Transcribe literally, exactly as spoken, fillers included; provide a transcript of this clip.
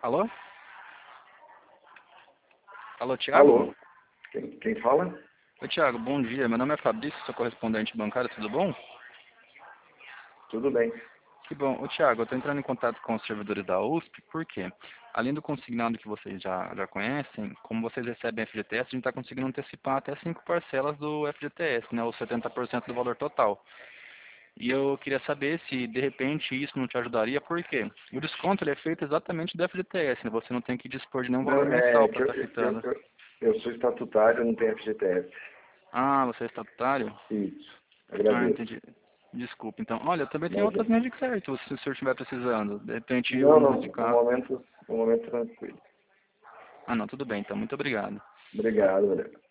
Alô? Alô, Thiago? Alô? Quem, quem fala? Oi, Thiago, bom dia. Meu nome é Fabrício, sou correspondente bancário, tudo bom? Tudo bem. Que bom. Ô, Thiago, eu estou entrando em contato com os servidores da U S P, por quê? Além do consignado que vocês já, já conhecem, como vocês recebem F G T S, a gente está conseguindo antecipar até cinco parcelas do F G T S, né, os setenta por cento do valor total. E eu queria saber se, de repente, isso não te ajudaria, por quê? O desconto ele é feito exatamente do F G T S, né? Você não tem que dispor de nenhum Não, valor é mensal que para eu, estar eu, quitando. eu, eu sou estatutário, não tenho F G T S. Ah, você é estatutário? Isso. Ah, Agradeço. entendi. Desculpa, então. Olha, eu também tem Mas, outras linhas de crédito, se o senhor estiver precisando. De repente, não, um não. de No carro. momento, no momento tranquilo. Ah, não, tudo bem, então. Muito obrigado. Obrigado, valeu.